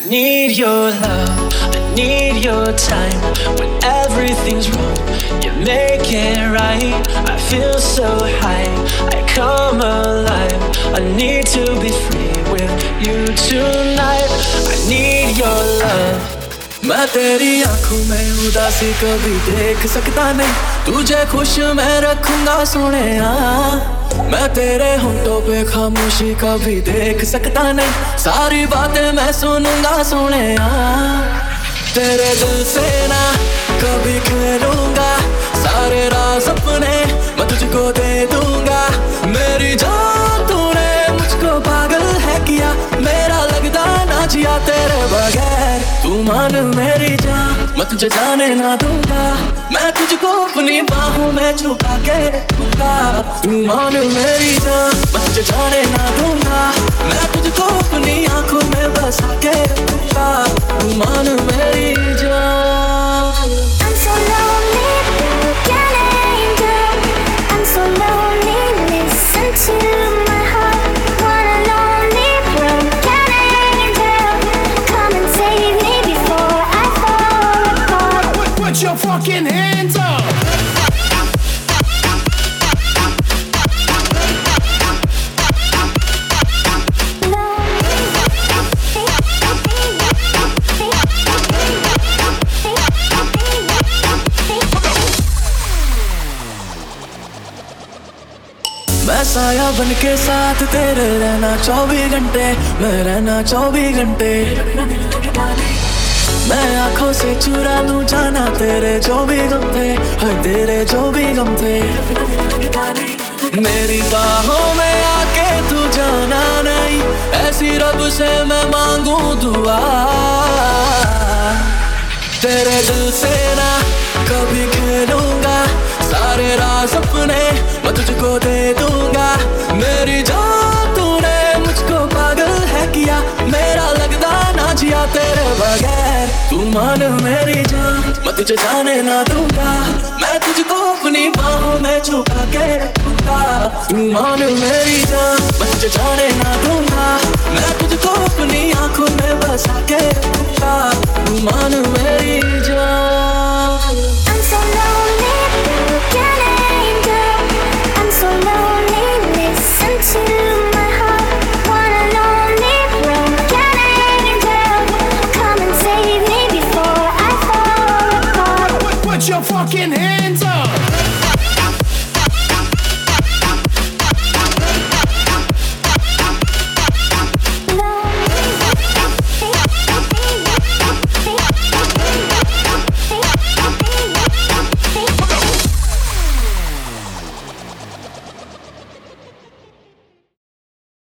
need your love, I need your time. When everything's wrong, you make it right. I feel so high, I come alive. I need to be free with you tonight. I need your love. मैं तेरी आंखों में उदासी कभी देख सकता नहीं, तुझे खुश मैं रखूंगा सोनिया। मैं तेरे होंठों पे खामोशी कभी देख सकता नहीं, सारी बातें मैं सुनूंगा सोनिया। तेरे दिल से ना कभी खेलूंगा, सारे राज अपने मैं तुझको दे दूंगा। मेरी जान तूने मुझको पागल है किया, मेरा लगता ना जिया तेरे बगैर। तू मान मेरी जान, मैं तुझे जाने ना दूंगा, मैं तुझको अपनी बाहों में छुपा के रखूंगा। तू मान मेरी जान, मैं तुझे जाने ना दूंगा, मैं तुझको अपनी आंखों में बसा के रखूंगा। तू मान मेरी जान। I'm so lonely, look at angel. I'm so lonely, listen to my heart. Want a lonely broken angel. Come and save me before I fall apart. Put your fucking hands up. मैं साया बन के साथ तेरे रहना 24 घंटे, मैं रहना 24 घंटे। मैं आंखों से चुरा लूं जाना तेरे जो भी गम थे, हाय तेरे जो भी गम थे। मेरी बाहों में आके तू जाना नहीं, ऐसी रब से मैं मांगू दुआ। तेरे दिल से ना कभी खेलूंगा, सारे राज अपने मैं तुझको दे दूंगा। मेरी जान तूने मुझको पागल है किया, मेरा लगता ना जिया तेरे बगैर। तू मान मेरी जान, मैं तुझे जाने ना दूंगा, मैं तुझको अपनी बाहों में छुपा के रखूंगा। तू मान मेरी जान, मैं तुझे जाने ना दूंगा, मैं तुझको अपनी आंखों में बसा के रखूंगा। तू मान मेरी जान। I'm so lonely, look at angel. I'm so lonely, listen to my heart. Want a lonely broken angel. Come and save me before I fall apart. Put your fucking hands up.